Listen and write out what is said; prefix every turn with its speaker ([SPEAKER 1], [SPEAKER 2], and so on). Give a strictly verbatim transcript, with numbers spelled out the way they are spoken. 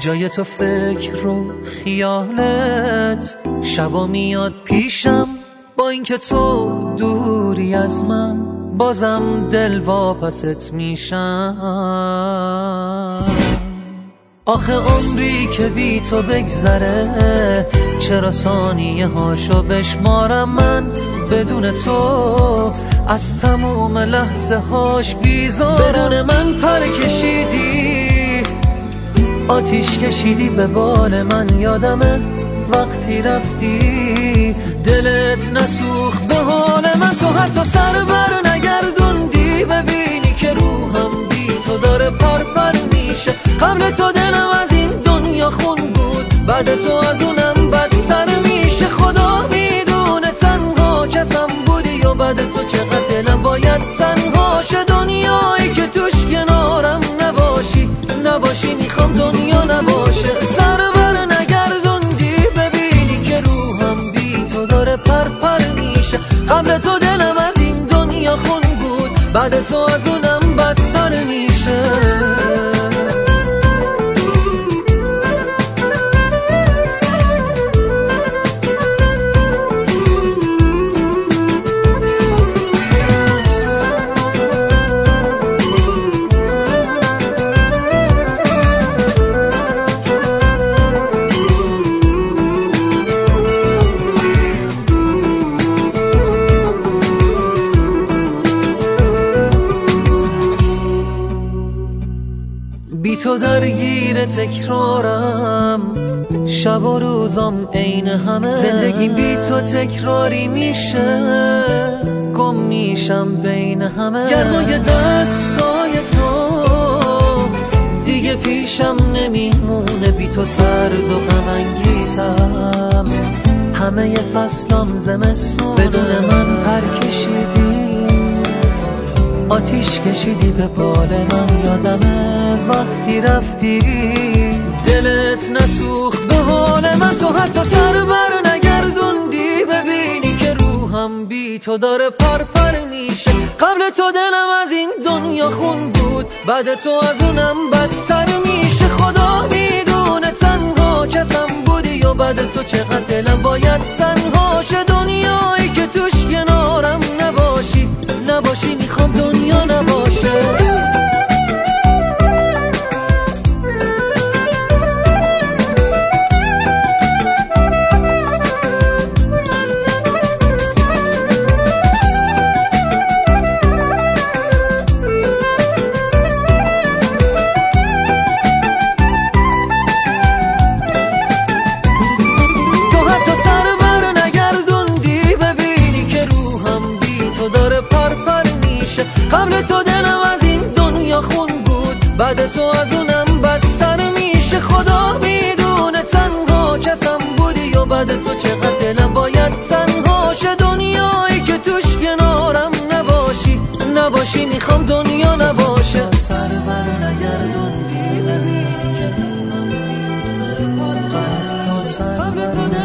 [SPEAKER 1] جای تو فکر و خیالت شبا میاد پیشم، با اینکه تو دوری از من بازم دل واپست میشم. آخه عمری که بی تو بگذره، چرا ثانیه هاشو بشمارم من بدون تو، از تموم لحظه هاش بیزارم. بدون من پر کشیدی، آتیش کشیدی به بال من، یادمه وقتی رفتی دلت نسوخت به حال من. تو حتی سر بر نگردوندی ببینی که روحم بی تو داره پرپر میشه. قبل تو دلم از این دنیا خون بود، بعد تو از اونم بدتر میشه. خدا میدونه تنها کسم بودی و بعد تو چقدر دلم باید تنها شه. دنیایی که توش کنارم نباشی نباشی میخوام دنیا نباشه. سر بر نگردوندی ببینی که روحم بی تو داره پرپر میشه. قبل تو دلم از این دنیا خون بود، بعد تو از اونم بدتر میشه. بی تو درگیر تکرارم، شب و روزم عین همه. زندگی بی تو تکراری میشه، گم میشم بین همه. گرمای دستای تو دیگه پیشم نمیمونه، بی تو سرد و غم انگیزم. همه فصلام زمستونه، بدون من پر کشیدی، آتیش کشیدی به بال من. یادمه وقتی رفتی دلت نسوخت به حال من. تو حتی سر بر نگردوندی ببینی که روحم بی تو داره پرپر میشه. قبل تو دلم از این دنیا خون بود، بعد تو از اونم بدتر میشه. خدا میدونه تنها کسم بودی و بعد تو چقدر دلم باید تنها شه. دنیایی که توش کنارم نباشی نباشی میخوام دنیا نباشه. قبل تو دلم از این دنیا خون بود، بعد تو از اونم بدتر میشه. خدا میدونه تنها کسم بودی و بعد تو چقدر دلم باید تنها شه. دنیایی که توش کنارم نباشی نباشی میخوام دنیا نباشه. سر بر نگردوندی ببینی که روحم بی تو داره پرپر میشه. قبل تو